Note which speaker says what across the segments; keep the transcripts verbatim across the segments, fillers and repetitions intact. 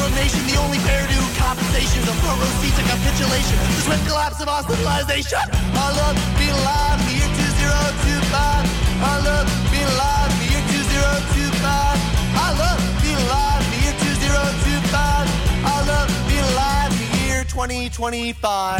Speaker 1: world nation, the only fair due compensation is a front row seat to capitulation. The swift collapse of our civilization. Our love being alive in the year two thousand twenty-five. Our love being alive in the year two thousand twenty-five. Our love being alive in the year two thousand twenty-five. Our love being alive in the year twenty twenty-five.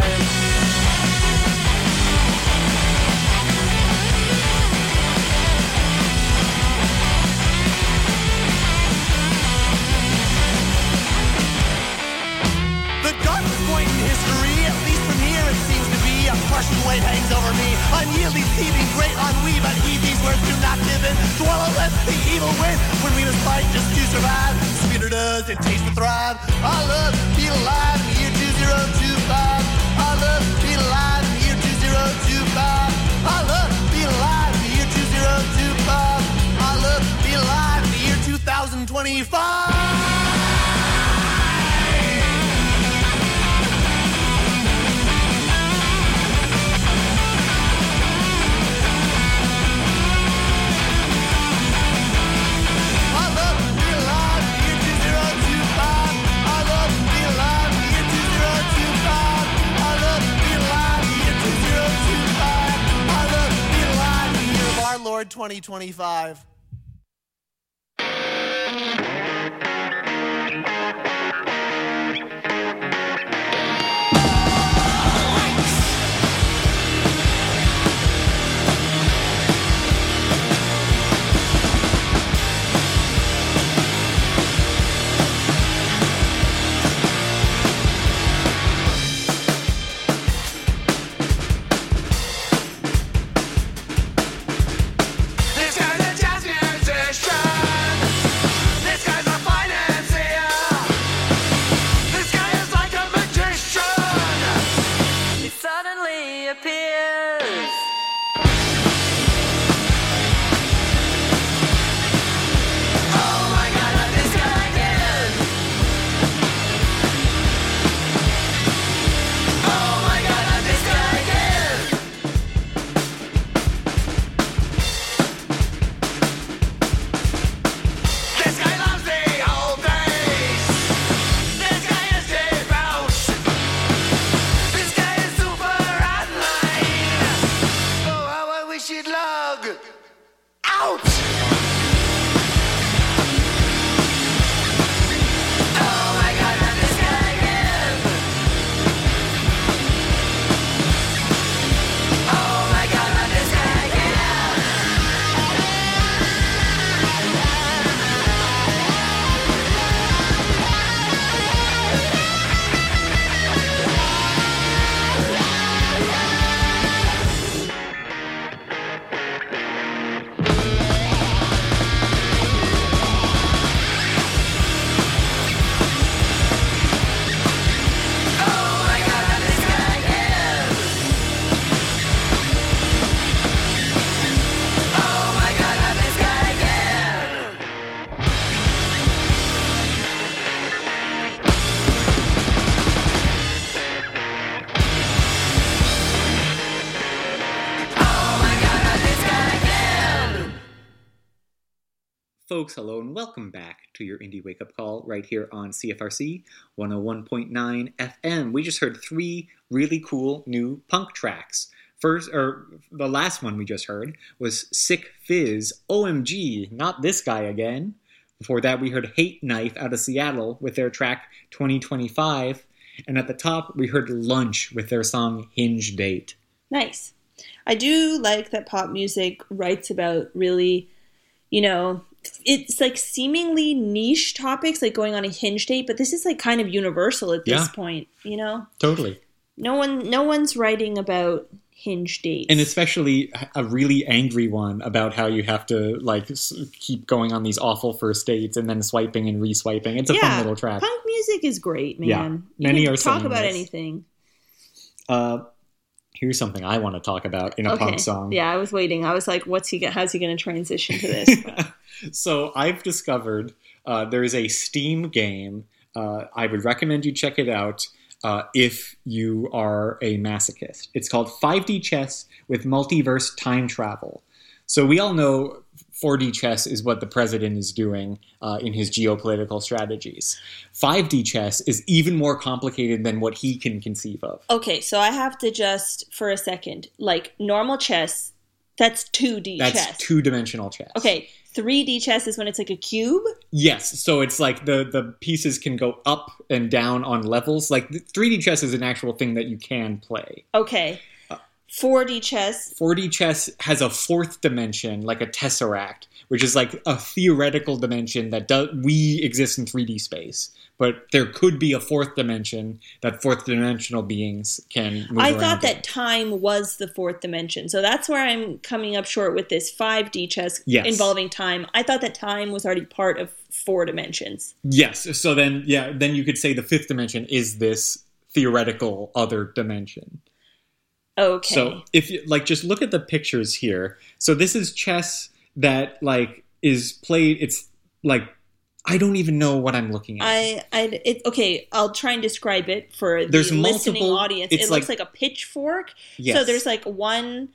Speaker 1: Point in history, at least from here it seems to be, a crushing weight hangs over me. Unyielding, thieving, great ennui, but heed these words do not give in. Swallow let the evil win, when we must fight just to survive. Sweeter does it taste to thrive. Our love be alive in the year two thousand twenty-five. Our love be alive in the year two thousand twenty-five. Our love be alive in the year two thousand twenty-five. Our love be alive in the year two thousand twenty-five. Lord twenty twenty-five.
Speaker 2: Folks, hello and welcome back to your Indie Wake Up Call right here on C F R C one oh one point nine F M. We just heard three really cool new punk tracks. First, or the last one we just heard was Sick Fizz, O M G, not this guy again. Before that, we heard Hate Knife out of Seattle with their track twenty twenty-five. And at the top, we heard Lunch with their song Hinge Date.
Speaker 3: Nice. I do like that pop music writes about really, you know, it's like seemingly niche topics, like going on a hinge date, but this is like kind of universal at this
Speaker 2: yeah.
Speaker 3: point, you know?
Speaker 2: Totally.
Speaker 3: No one, no one's writing about hinge dates.
Speaker 2: And especially a really angry one about how you have to like keep going on these awful first dates and then swiping and re-swiping. It's a
Speaker 3: yeah,
Speaker 2: fun little track.
Speaker 3: Punk music is great, man.
Speaker 2: Yeah,
Speaker 3: you
Speaker 2: many
Speaker 3: can
Speaker 2: are
Speaker 3: talk
Speaker 2: saying
Speaker 3: about
Speaker 2: this.
Speaker 3: anything.
Speaker 2: Uh, here's something I want to talk about in a
Speaker 3: okay.
Speaker 2: punk song.
Speaker 3: Yeah, I was waiting. I was like, "What's he? How's he going to transition to this?"
Speaker 2: So I've discovered uh, there is a Steam game. Uh, I would recommend you check it out uh, if you are a masochist. It's called five D Chess with Multiverse Time Travel. So we all know four D chess is what the president is doing uh, in his geopolitical strategies. five D chess is even more complicated than what he can conceive of.
Speaker 3: Okay, so I have to just, for a second, like normal chess, that's two D
Speaker 2: That's
Speaker 3: chess.
Speaker 2: two-dimensional chess.
Speaker 3: Okay, three D chess is when it's like a cube?
Speaker 2: Yes, so it's like the, the pieces can go up and down on levels. Like three D chess is an actual thing that you can play.
Speaker 3: Okay. four D chess.
Speaker 2: four D chess has a fourth dimension, like a tesseract, which is like a theoretical dimension that does, we exist in three D space. But there could be a fourth dimension that fourth dimensional beings can move
Speaker 3: I
Speaker 2: around
Speaker 3: thought that
Speaker 2: in.
Speaker 3: time was the fourth dimension. So that's where I'm coming up short with this five D chess
Speaker 2: Yes.
Speaker 3: involving time. I thought that time was already part of four dimensions.
Speaker 2: Yes, so then, yeah, then you could say the fifth dimension is this theoretical other dimension.
Speaker 3: Okay.
Speaker 2: So if you, like, just look at the pictures here. So this is chess that, like, is played, it's, like, I don't even know what I'm looking at.
Speaker 3: I, I, it, okay, I'll try and describe it for the
Speaker 2: There's
Speaker 3: listening
Speaker 2: multiple-
Speaker 3: audience.
Speaker 2: it's
Speaker 3: It looks
Speaker 2: like-
Speaker 3: like a pitchfork.
Speaker 2: Yes.
Speaker 3: So there's like one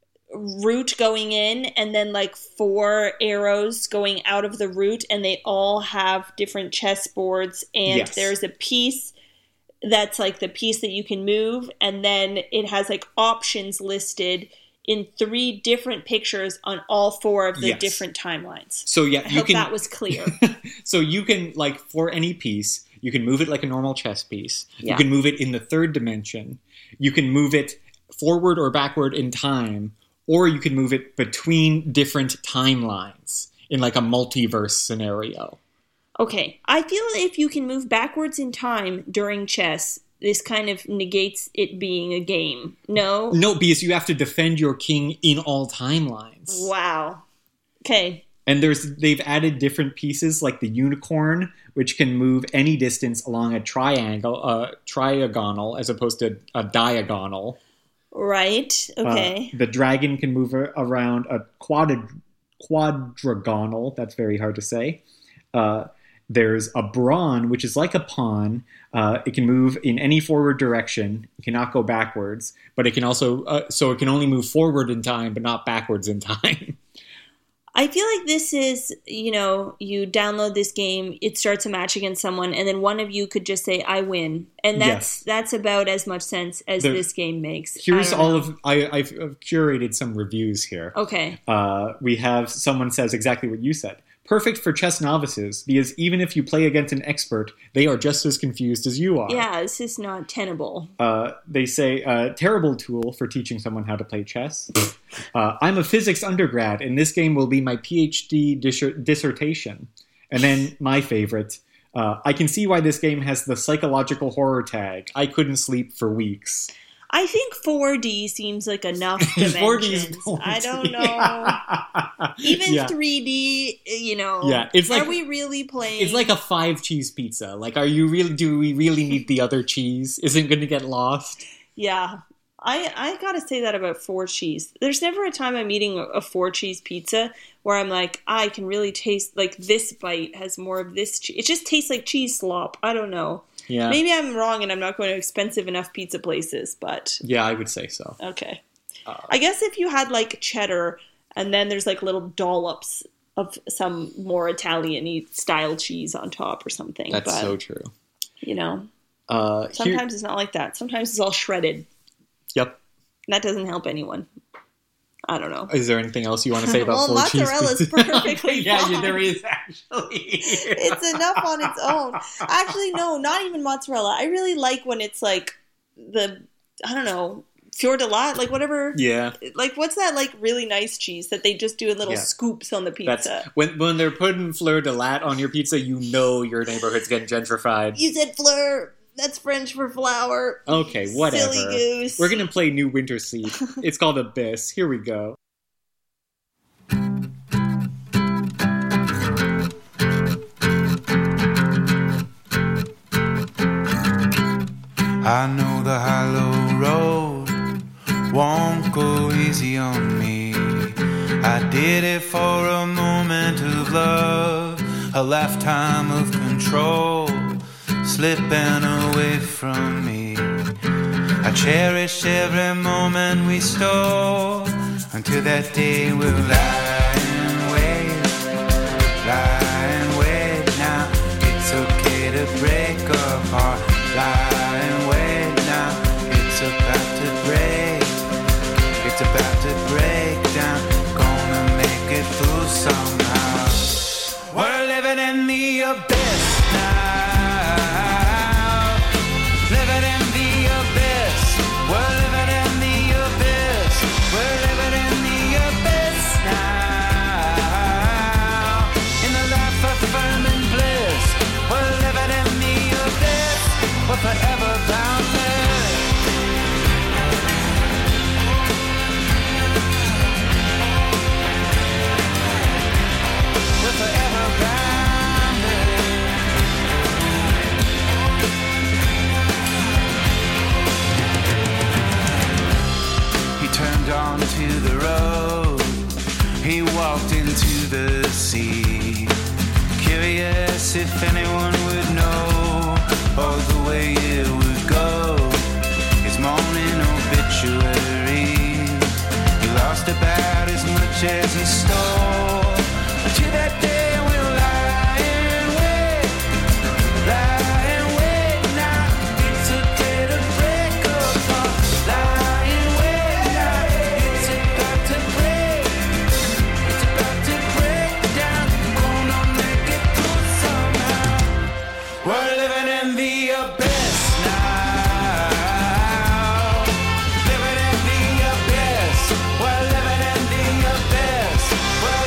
Speaker 3: route going in and then like four arrows going out of the route, and they all have different chess boards, and
Speaker 2: Yes.
Speaker 3: there's a piece that's like the piece that you can move, and then it has like options listed in three different pictures on all four of the
Speaker 2: Yes.
Speaker 3: different timelines.
Speaker 2: So yeah,
Speaker 3: I
Speaker 2: you
Speaker 3: hope
Speaker 2: can.
Speaker 3: that was clear.
Speaker 2: So you can, like, for any piece, you can move it like a normal chess piece.
Speaker 3: Yeah.
Speaker 2: You can move it in the third dimension. You can move it forward or backward in time, or you can move it between different timelines in like a multiverse scenario.
Speaker 3: Okay, I feel if you can move backwards in time during chess, this kind of negates it being a game. No?
Speaker 2: No, because you have to defend your king in all timelines.
Speaker 3: Wow. Okay.
Speaker 2: And there's they've added different pieces like the unicorn, which can move any distance along a triangle, uh, triagonal, as opposed to a diagonal.
Speaker 3: Right. Okay.
Speaker 2: Uh, the dragon can move a- around a quad- quadragonal. That's very hard to say. Uh, there's a brawn, which is like a pawn. Uh, it can move in any forward direction. It cannot go backwards, but it can also uh, so it can only move forward in time, but not backwards in time.
Speaker 3: I feel like this is, you know, you download this game, it starts a match against someone, and then one of you could just say, I win. And that's
Speaker 2: Yes.
Speaker 3: that's about as much sense as
Speaker 2: There-
Speaker 3: this game makes.
Speaker 2: Here's
Speaker 3: I don't
Speaker 2: all
Speaker 3: know.
Speaker 2: of I, I've I've curated some reviews here.
Speaker 3: Okay.
Speaker 2: Uh, we have someone says exactly what you said. Perfect for chess novices, because even if you play against an expert, they are just as confused as you are.
Speaker 3: Yeah, this is not tenable.
Speaker 2: Uh, they say, uh, terrible tool for teaching someone how to play chess. uh, I'm a physics undergrad, and this game will be my PhD dis- dissertation. And then my favorite, uh, I can see why this game has the psychological horror tag. I couldn't sleep for weeks.
Speaker 3: I think four D seems like enough
Speaker 2: four D is
Speaker 3: dimensions. I don't know. Even
Speaker 2: Yeah.
Speaker 3: three D, you know.
Speaker 2: Yeah, it's
Speaker 3: are
Speaker 2: like-
Speaker 3: we really playing?
Speaker 2: It's like a five cheese pizza. Like, are you really? Do we really need the other cheese? Isn't going to get lost?
Speaker 3: Yeah. I, I gotta say that about four cheese. There's never a time I'm eating a four cheese pizza where I'm like, I can really taste, like, this bite has more of this cheese. It just tastes like cheese slop. I don't know.
Speaker 2: Yeah.
Speaker 3: Maybe I'm wrong and I'm not going to expensive enough pizza places, but
Speaker 2: Yeah, I would say so.
Speaker 3: okay.
Speaker 2: Uh,
Speaker 3: I guess if you had, like, cheddar and then there's, like, little dollops of some more Italian-y style cheese on top or something.
Speaker 2: That's
Speaker 3: but,
Speaker 2: so true.
Speaker 3: you know,
Speaker 2: Uh, here-
Speaker 3: sometimes it's not like that. Sometimes it's all shredded.
Speaker 2: Yep.
Speaker 3: That doesn't help anyone. I don't know.
Speaker 2: Is there anything else you want to say about
Speaker 3: Well,
Speaker 2: four cheese
Speaker 3: mozzarella's
Speaker 2: pizza?
Speaker 3: perfectly
Speaker 2: yeah, yeah,
Speaker 3: fine.
Speaker 2: there is actually.
Speaker 3: It's enough on its own. Actually, no, not even mozzarella. I really like when it's like the, I don't know, fior di latte, like whatever.
Speaker 2: Yeah,
Speaker 3: Like, what's that, like, really nice cheese that they just do in little
Speaker 2: Yeah.
Speaker 3: scoops on the pizza?
Speaker 2: that's when when they're putting fleur de lat on your pizza, you know your neighborhood's getting gentrified.
Speaker 3: You said fleur. That's French for flour.
Speaker 2: Okay, whatever.
Speaker 3: Silly goose.
Speaker 2: We're gonna play New Winter Sleep. It's called Abyss. Here we go.
Speaker 4: I know the hollow road won't go easy on me. I did it for a moment of love, a lifetime of control slipping away from me. I cherish every moment we stole until that day we're lying wait. apart. Lie and wait now, it's about to break. It's about to break down. Gonna make it through somehow. We're living in the abyss now. Living in the abyss. We're living in the abyss. We're living in the abyss now. In the life of firm and bliss. We're living in the abyss. We're forever boundless. We're forever boundless. He turned onto the road. He walked into the sea. Curious if anyone would know all the way it would go. His morning obituary. He lost about as much as he stole. But to that day we'll lie and wait. Lie and wait now. It's a day to break apart. Lie and wait now. It's about to break. It's about to break down. Gonna make it through somehow. We're living in the abyss now. Living in the abyss. We're living in the abyss. We're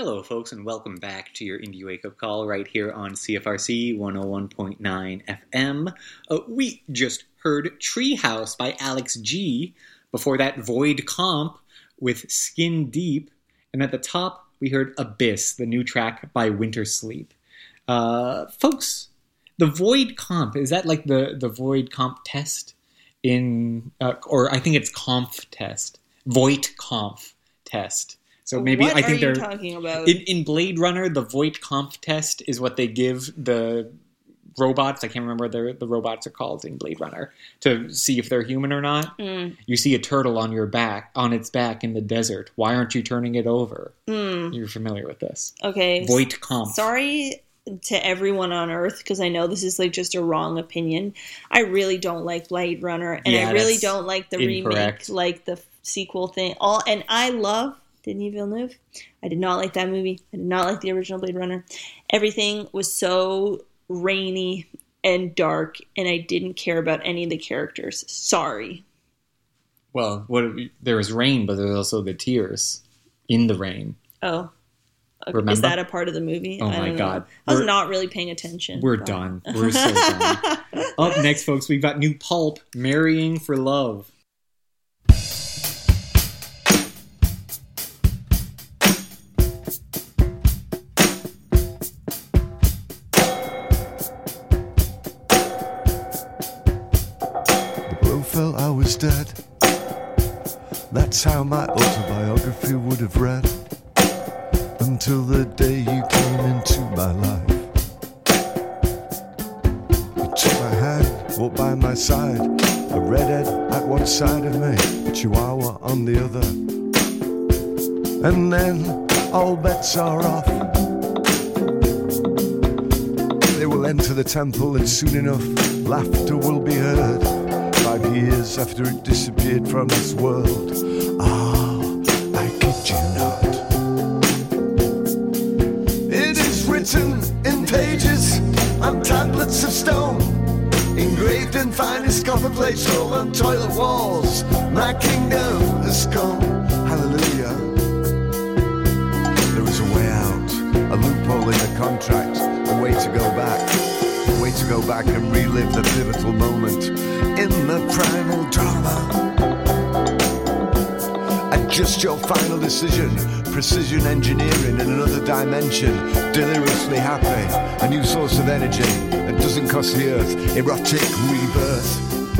Speaker 2: Hello, folks, and welcome back to your Indie Wake Up Call right here on C F R C one oh one point nine F M. Uh, we just heard Treehouse by Alex G. Before that, Void Comp with Skin Deep. And at the top, we heard Abyss, the new track by Winter Sleep. Uh, folks, the Void Comp, is that like the, the Void Comp test? in, uh, or I think it's Conf test. Voight Conf test. So maybe
Speaker 3: what
Speaker 2: I think
Speaker 3: are you
Speaker 2: they're
Speaker 3: talking about?
Speaker 2: in, in Blade Runner. The Voight Conf test is what they give the robots. I can't remember what the the robots are called in Blade Runner to see if they're human or not.
Speaker 3: Mm.
Speaker 2: You see a turtle on your back, on its back in the desert. Why aren't you turning it over?
Speaker 3: Mm.
Speaker 2: You're familiar with this?
Speaker 3: Okay.
Speaker 2: Voight Conf.
Speaker 3: Sorry to everyone on Earth, because I know this is like just a wrong opinion. I really don't like Blade Runner, and
Speaker 2: Yeah,
Speaker 3: I really
Speaker 2: that's
Speaker 3: don't like the
Speaker 2: incorrect.
Speaker 3: remake, like the sequel thing. All and I love Denis Villeneuve. I did not like that movie. I did not like the original Blade Runner. Everything was so rainy and dark, and I didn't care about any of the characters. Sorry.
Speaker 2: Well, what there was rain, but there was also the tears in the rain.
Speaker 3: Oh. Okay.
Speaker 2: Remember?
Speaker 3: Is that a part of the movie?
Speaker 2: Oh
Speaker 3: I
Speaker 2: my
Speaker 3: don't know.
Speaker 2: God.
Speaker 3: I was
Speaker 2: We're-
Speaker 3: not really paying attention.
Speaker 2: We're
Speaker 3: but-
Speaker 2: done. We're so done. Up next, folks, we've got new Pulp, Marrying for Love.
Speaker 5: The blow fell, I was dead. That's how my autobiography would have read. Until the day you came into my life. You took my hand, walked by my side. A redhead at one side of me, a chihuahua on the other. And then all bets are off. They will enter the temple and soon enough laughter will be heard. Five years after it disappeared from this world. Ah, I kid you not. It is written in pages on tablets of stone, engraved in finest copper plates all on toilet walls. My kingdom has come. Hallelujah. There is a way out, a loophole in the contract, a way to go back, a way to go back and relive the pivotal moment in the primal drama. Adjust your final decision, precision engineering in another dimension, deliriously happy, a new source of energy that doesn't cost the earth, erotic rebirth.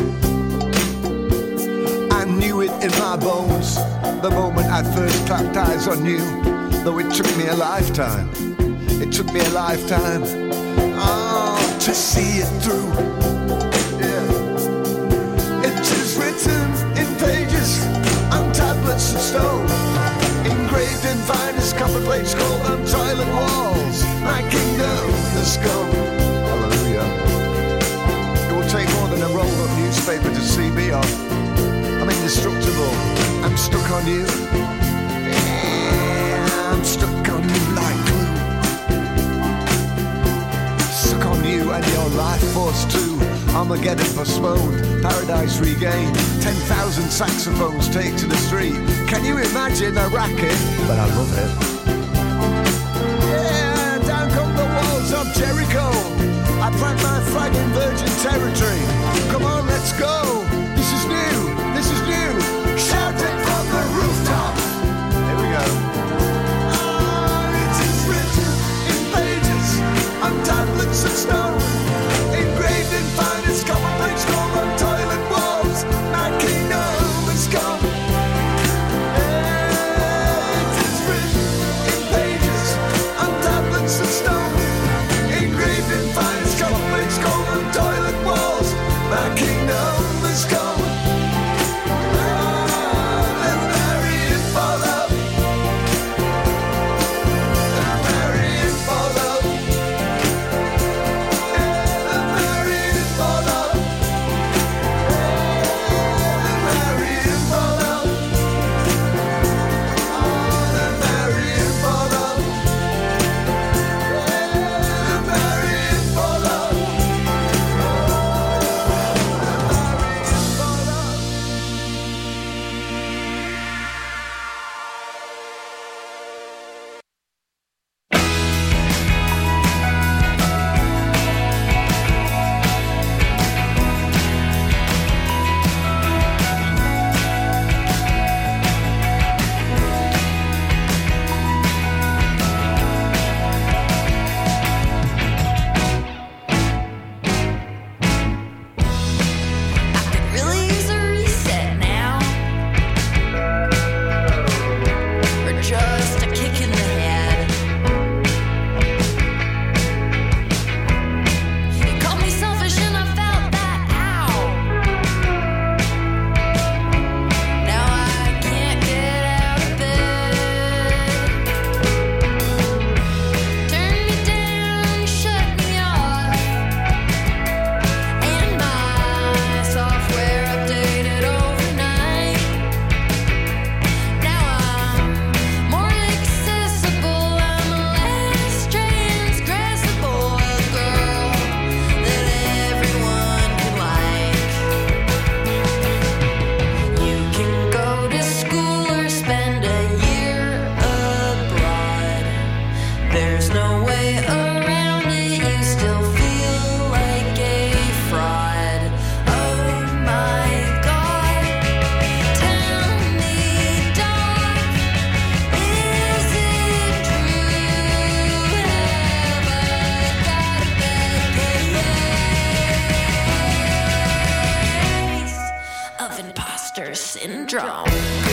Speaker 5: I knew it in my bones the moment I first clapped eyes on you, though it took me a lifetime, it took me a lifetime, oh, to see it through. Yeah. It is written in pages on tablets of stone, engraved in finest copper plates scrawled on toilet walls. My kingdom has come. Hallelujah. It will take more than a rolled-up newspaper to see me off. I'm indestructible. I'm stuck on you. Yeah, I'm stuck on you like glue. Stuck on you and your life force too. Armageddon postponed, paradise regained. Ten thousand saxophones take to the street. Can you imagine a racket? But I love it. Yeah, down come the walls of Jericho. I plant my flag in virgin territory. Come on, let's go. This is new. This is new. Shout it from the rooftop. Here we go. Ah, it is written in pages on tablets of stone, engraved in finest copper plates scrawled on toilet walls. My kingdom has come. It is written in pages on tablets of stone, engraved in finest copper plates scrawled on toilet walls. My kingdom has come.
Speaker 6: syndrome.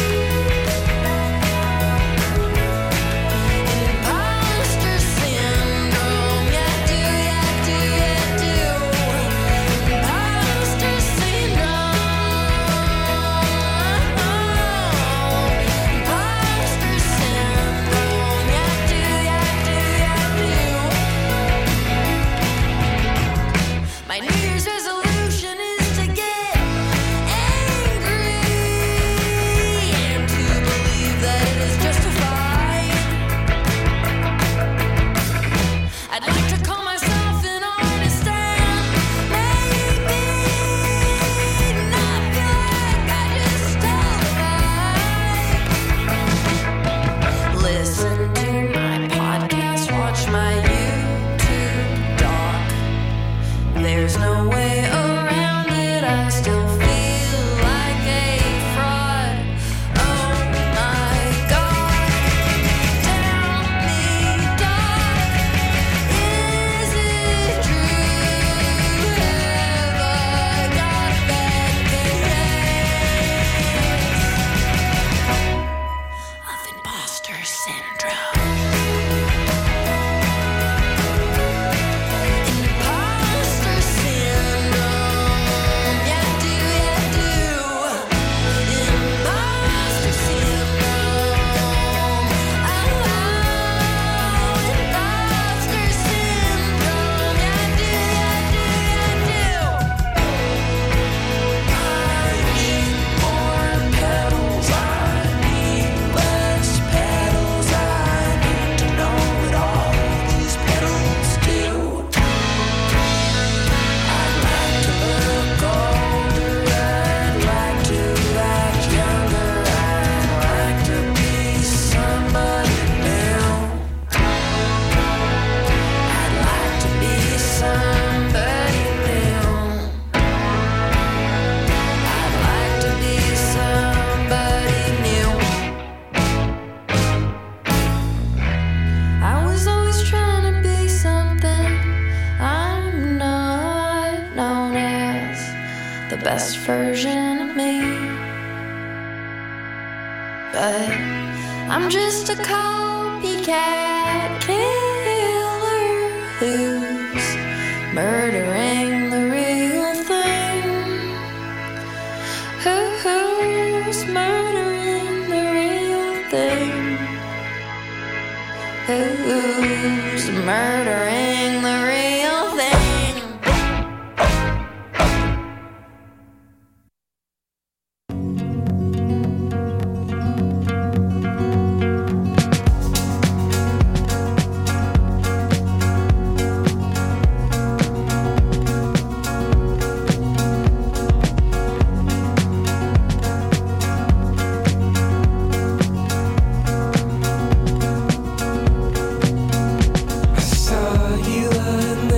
Speaker 6: Best version of me, but I'm just a copycat killer who's murdering the real thing. Who's murdering the real thing? Who's murdering the real thing?
Speaker 7: I saw you on the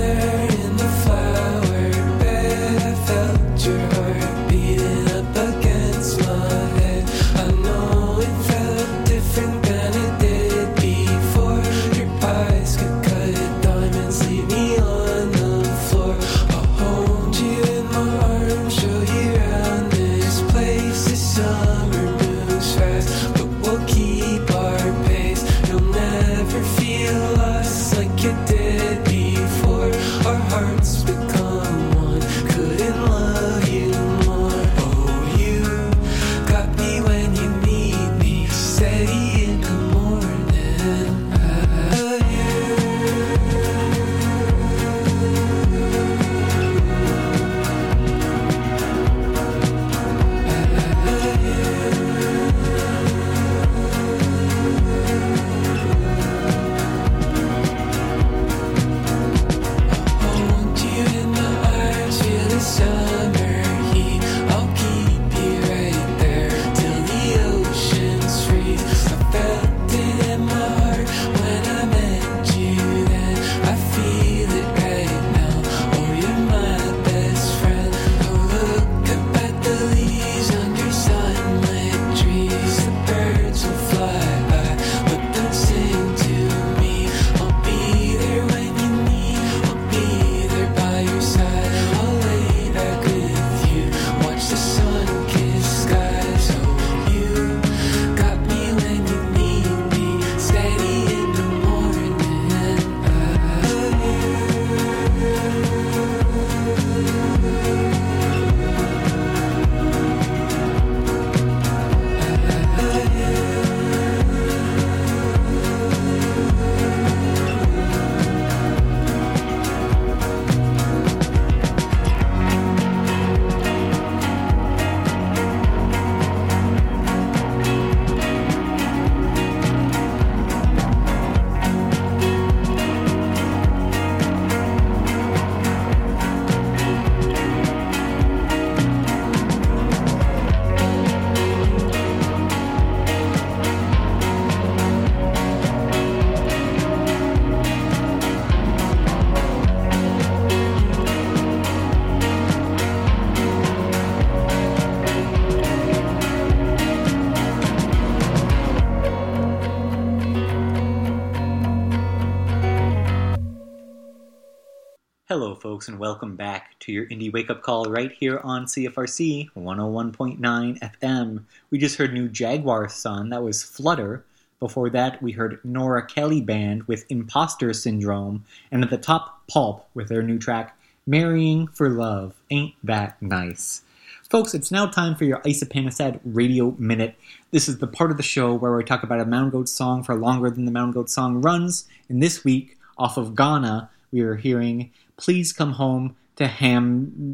Speaker 2: Hello, folks, and welcome back to your Indie Wake Up Call right here on C F R C one oh one point nine F M. We just heard new Jaguar Sun, that was Flutter. Before that, we heard Nora Kelly Band with Imposter Syndrome, and at the top, Pulp with their new track, Marrying for Love. Ain't that nice? Folks, it's now time for your Isopanosad Radio Minute. This is the part of the show where we talk about a Mountain Goat song for longer than the Mountain Goat song runs. And this week, off of Ghana, we are hearing Please Come Home to Ham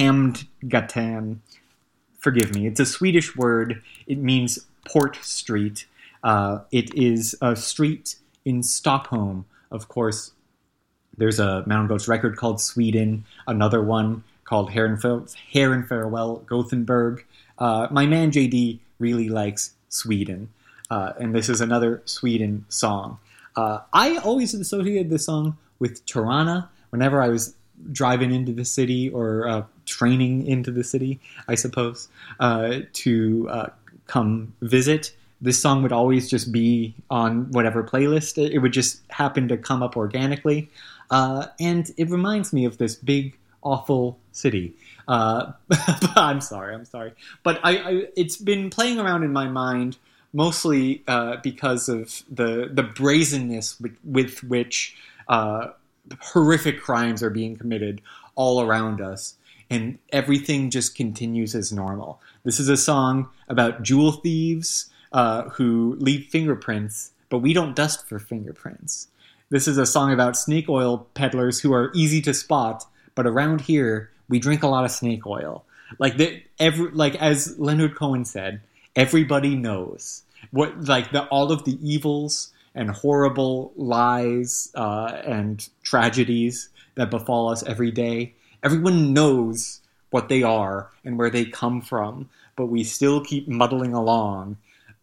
Speaker 2: Hamdgatan. Forgive me, it's a Swedish word. It means Port Street. Uh, it is a street in Stockholm. Of course, there's a Mountain Goats record called Sweden, another one called Hair and, Fa- Hair and Farewell, Gothenburg. Uh, my man J D really likes Sweden, uh, and this is another Sweden song. Uh, I always associated this song with Tirana. Whenever I was driving into the city or uh, training into the city, I suppose, uh, to uh, come visit, this song would always just be on whatever playlist. It would just happen to come up organically. Uh, and it reminds me of this big, awful city. Uh, I'm sorry, I'm sorry. But I, I, it's been playing around in my mind mostly uh, because of the, the brazenness with, with which uh, horrific crimes are being committed all around us, and everything just continues as normal. This is a song about jewel thieves uh, who leave fingerprints, but we don't dust for fingerprints. This is a song about snake oil peddlers who are easy to spot, but around here we drink a lot of snake oil. Like the, every, like as Leonard Cohen said, everybody knows what, like the all of the evils and horrible lies uh, and tragedies that befall us every day. Everyone knows what they are and where they come from, but we still keep muddling along.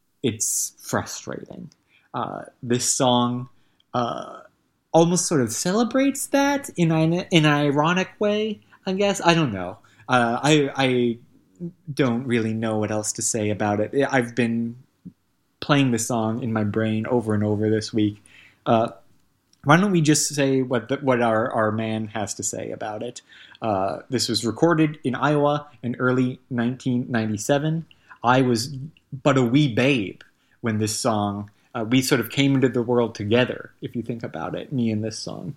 Speaker 2: It's frustrating. Uh, this song uh, almost sort of celebrates that in an, in an ironic way, I guess. I don't know. Uh, I, I don't really know what else to say about it. I've been playing the song in my brain over and over this week. Uh, why don't we just say what the, what our, our man has to say about it? Uh, this was recorded in Iowa in early nineteen ninety-seven. I was but a wee babe when this song, uh, we sort of came into the world together, if you think about it, me and this song.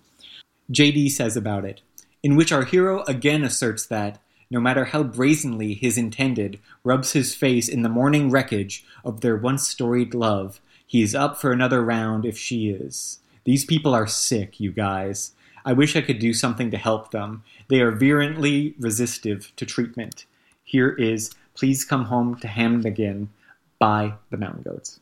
Speaker 2: J D says about it, in which our hero again asserts that, no matter how brazenly his intended rubs his face in the morning wreckage of their once-storied love, he is up for another round if she is. These people are sick, you guys. I wish I could do something to help them. They are virulently resistive to treatment. Here is Please Come Home to Hamdgatan by the Mountain Goats.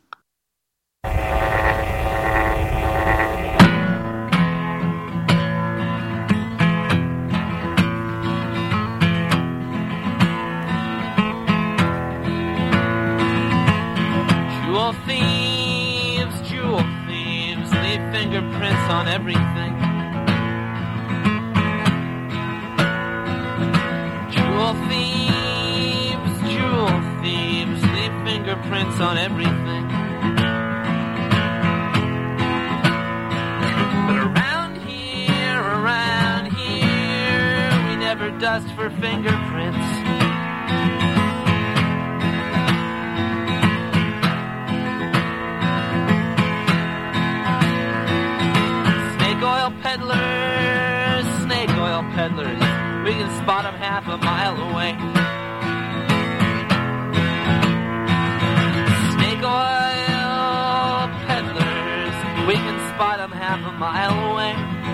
Speaker 7: Jewel thieves, jewel thieves, leave fingerprints on everything. Jewel thieves, jewel thieves, leave fingerprints on everything. But around here, around here, we never dust for fingerprints. Peddlers, snake oil peddlers, we can spot them half a mile away. Snake oil peddlers, we can spot them half a mile away.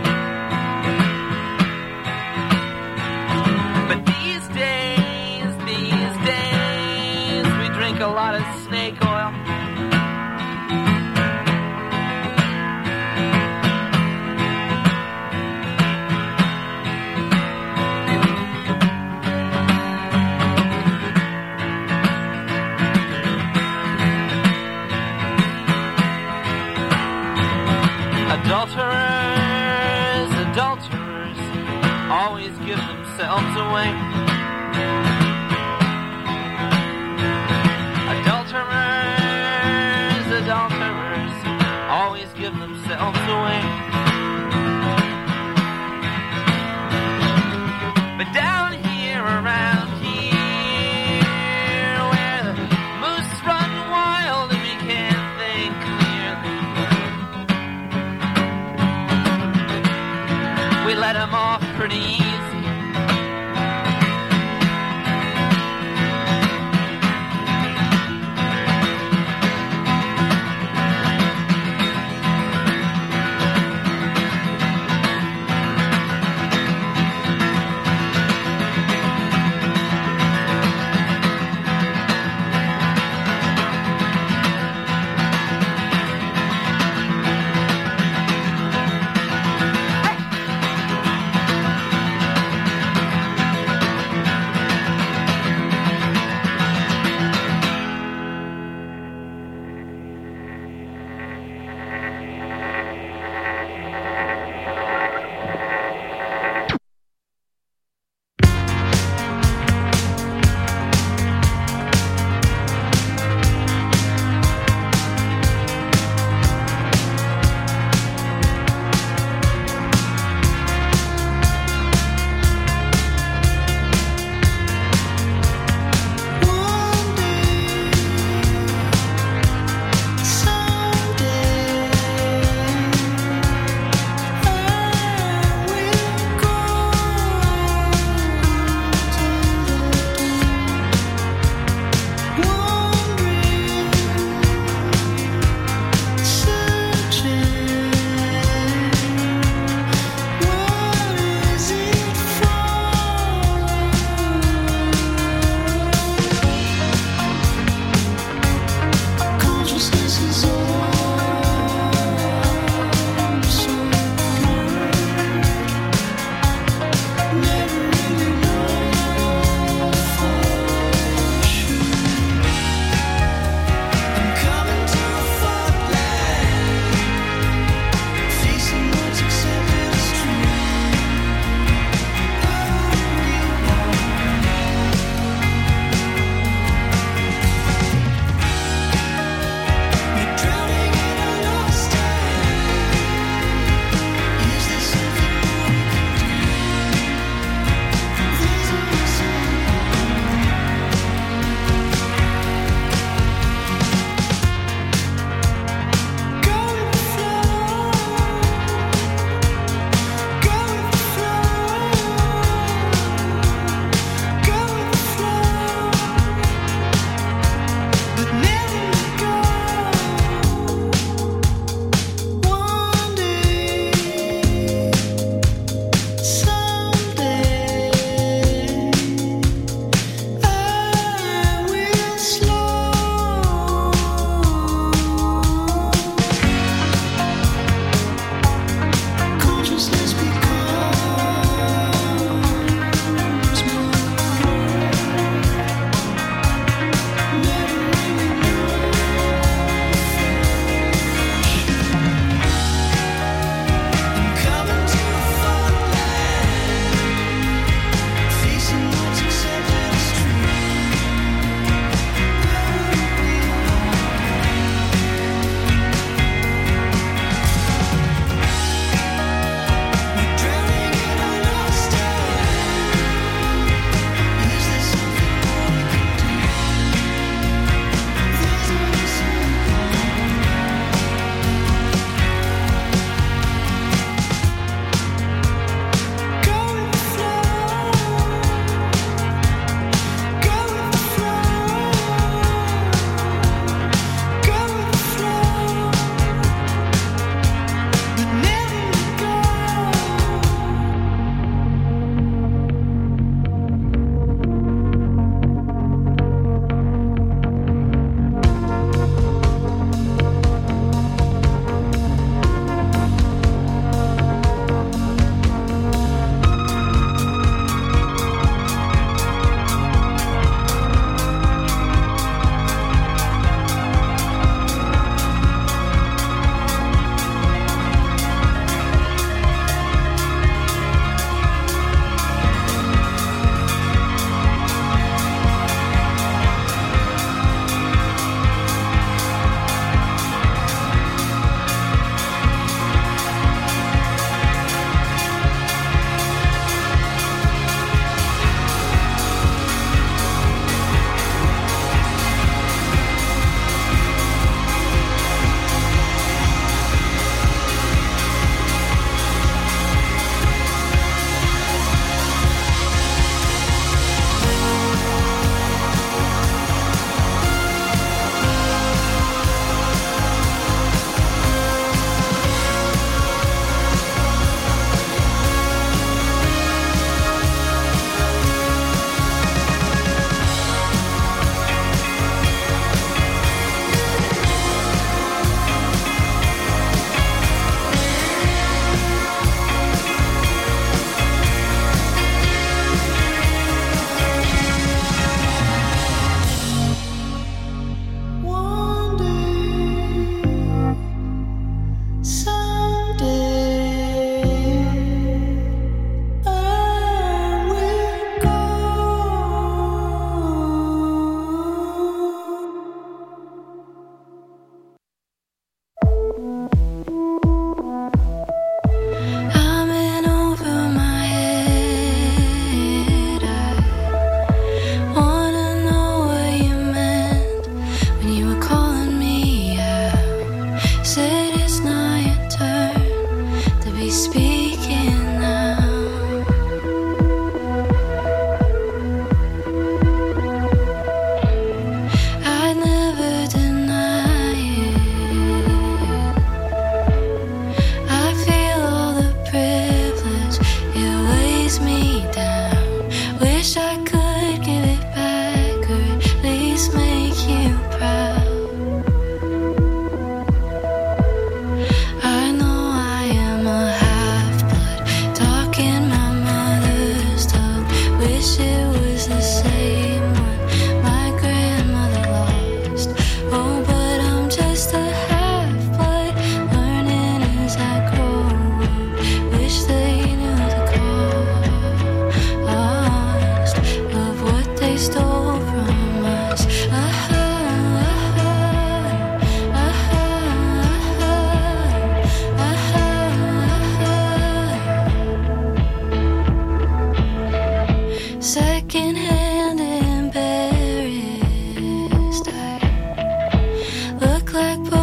Speaker 7: But these days, these days, we drink a lot of snake oil. Adulterers, adulterers, always give themselves away. Adulterers, adulterers, always give themselves away. pretty easy.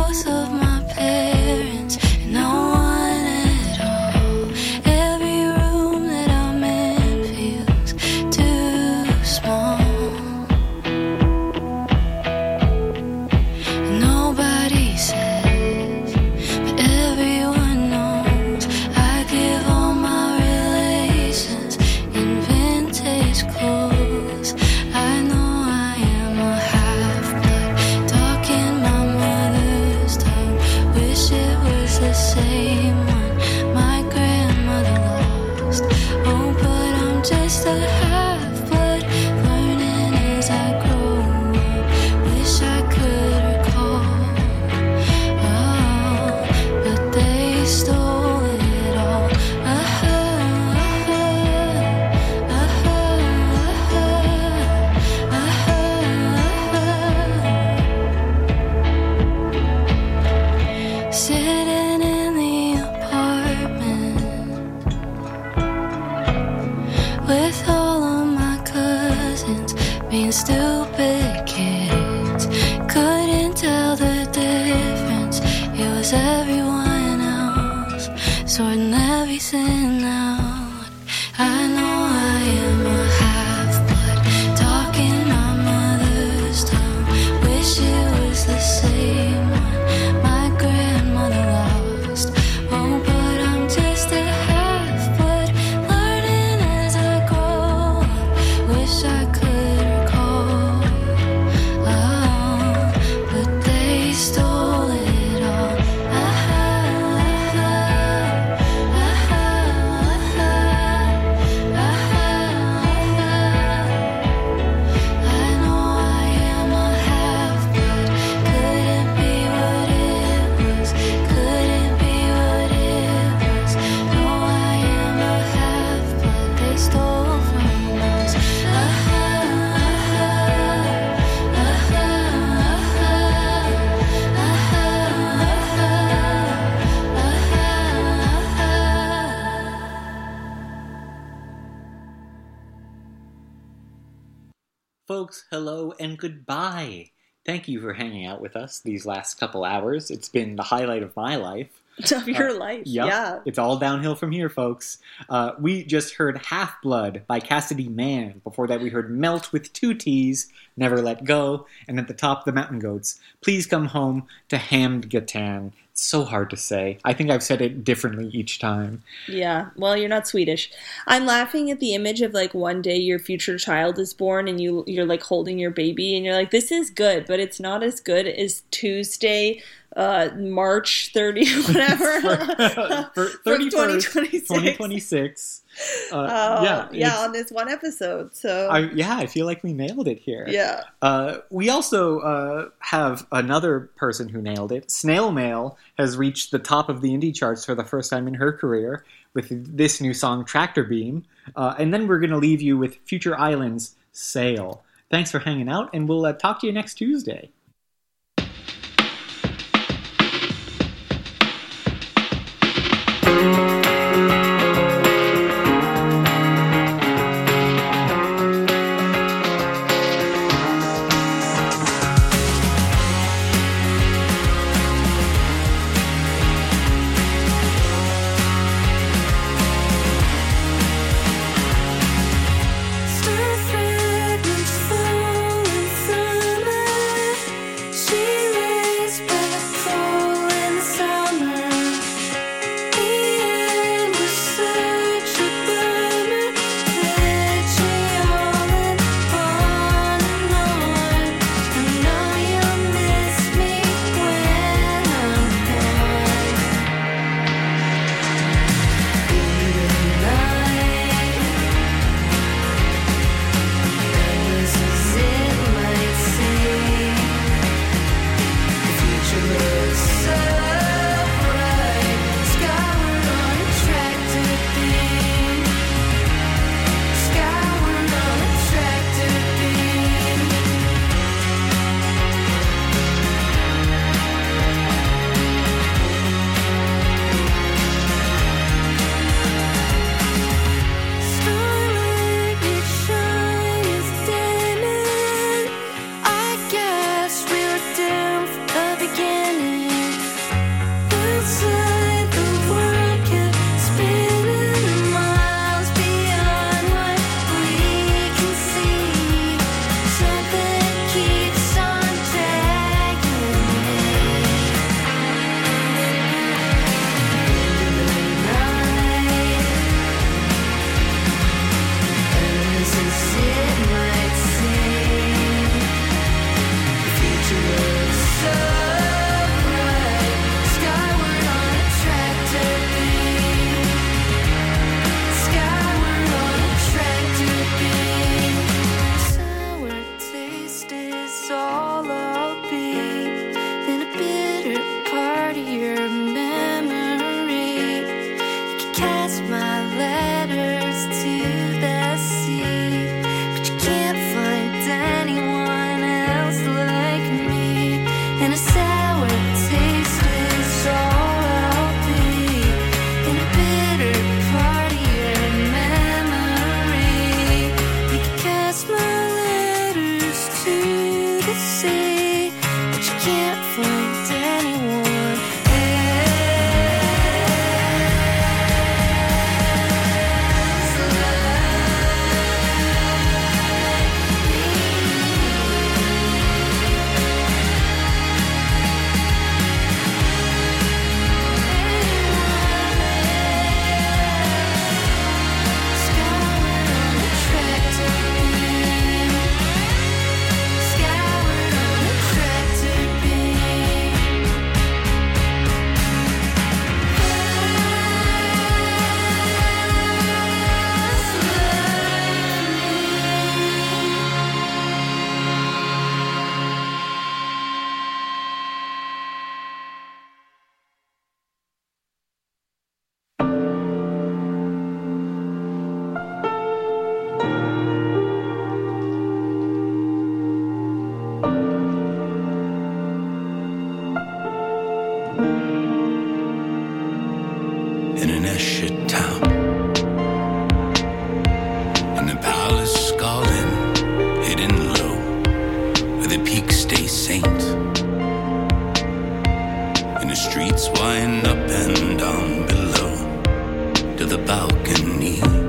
Speaker 6: both of my parents, and no one at all. Every room that I'm in feels too small. Nobody says, but everyone knows I give all my relations in vintage clothes. I know I am a half-blood, talking my mother's tongue. Wish it was the same one my grandmother lost. Oh, but I'm just a half-blood, learning as I grow up. Wish I could recall, oh, but they stole it all. Uh-huh, uh-huh, uh-huh, uh-huh. Sitting in the apartment with all of my cousins being stupid kids. Couldn't tell the difference. It was everyone else sorting everything out. I know I am a half-blood, talking my mother's tongue. Wish it was the same one my grandmother lost. Oh, but I'm just a half-blood, learning as I grow up. Wish I could recall, oh, but they stole it all. Uh-huh, uh-huh, uh-huh, uh-huh. I know I am a half-blood, couldn't be what it was, couldn't be what it was. No, I am a half-blood, they stole from us. Uh-huh, uh-huh, uh-huh,
Speaker 2: Folks, hello and goodbye. Thank you for hanging out with us these last couple hours. It's been the highlight of my life.
Speaker 3: Of your life.
Speaker 2: Yep.
Speaker 3: Yeah.
Speaker 2: It's all downhill from here, folks. Uh, we just heard Half-Blood by Cassidy Mann. Before that, we heard Melt with two T's, Never Let Go. And at the top, the Mountain Goats, Please Come Home to Hamd Gatan. It's so hard to say. I think I've said it differently each time.
Speaker 3: Yeah, well, you're not Swedish. I'm laughing at the image of like one day your future child is born and you you're like holding your baby and you're like, this is good, but it's not as good as Tuesday, uh, March thirtieth, whatever,
Speaker 2: For
Speaker 3: from
Speaker 2: thirty-first,
Speaker 3: twenty twenty-six.
Speaker 2: twenty twenty-six. Uh,
Speaker 3: Uh,
Speaker 2: yeah,
Speaker 3: yeah,
Speaker 2: it's-
Speaker 3: on this one episode. So
Speaker 2: I, yeah, I feel like we nailed it here.
Speaker 3: yeah,
Speaker 2: Uh, we also uh, have another person who nailed it. Snail Mail has reached the top of the indie charts for the first time in her career with this new song, Tractor Beam. Uh, and then we're going to leave you with Future Islands, Sail. Thanks for hanging out, and we'll uh, talk to you next Tuesday.
Speaker 6: Star fragments falling from my
Speaker 8: this shit town. In the palace scarlet, hidden low, where the peaks stay saint. And the streets wind up and down below to the balcony.